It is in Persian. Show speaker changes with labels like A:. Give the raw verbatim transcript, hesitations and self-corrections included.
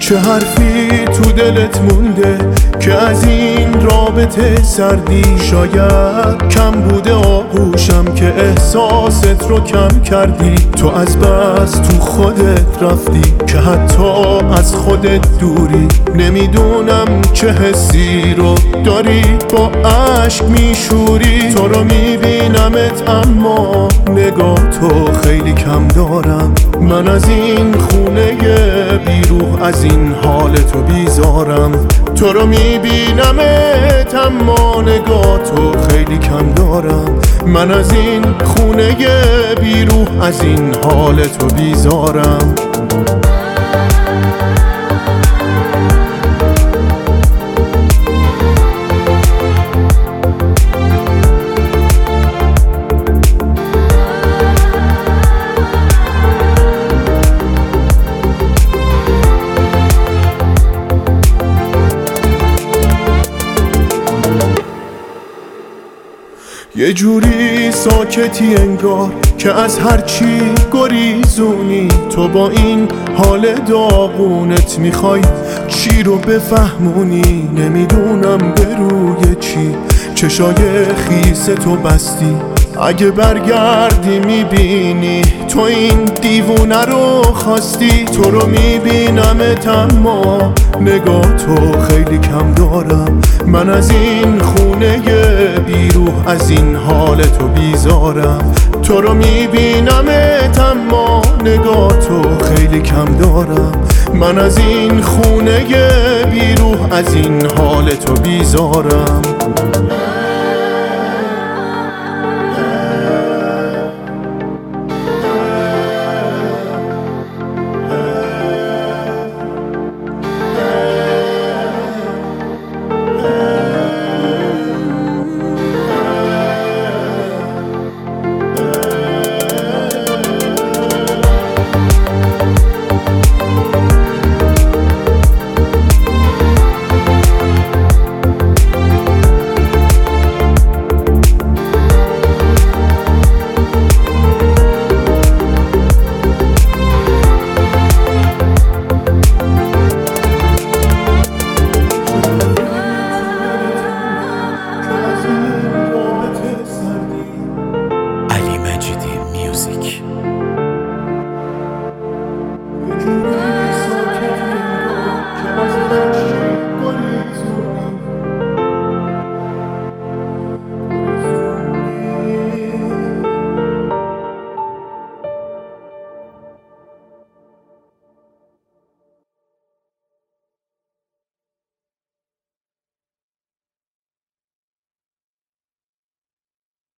A: چه حرفی تو دلت مونده که از این رابطه سردی؟ شاید کم بوده آغوشم که احساست رو کم کردی. تو از بس تو خودت رفتی که حتی از خودت دوری. نمیدونم چه حسی رو داری با عشق میشوری. تو رو میبینمت اما نگاه تو خیلی کم دارم. من از این خونه بیروح از این حال تو بیزارم. تو رو میبینمت اما نگاه تو خیلی کم دارم. من از این خونه بیروح از این حال تو بیزارم. یه جوری ساکتی انگار که از هرچی گریزونی. تو با این حال داغونت میخوای چی رو بفهمونی. نمیدونم به روی چی چشای خیس تو بستی. اگه برگردی میبینی تو این دیوونه رو خواستی. تو رو میبینمت اما نگاه تو خیلی کم دارم. من از این خونه بیروح از این حال تو بیزارم. تو رو میبینمت اما نگاه تو خیلی کم دارم. من از این خونه بیروح از این حال تو بیزارم.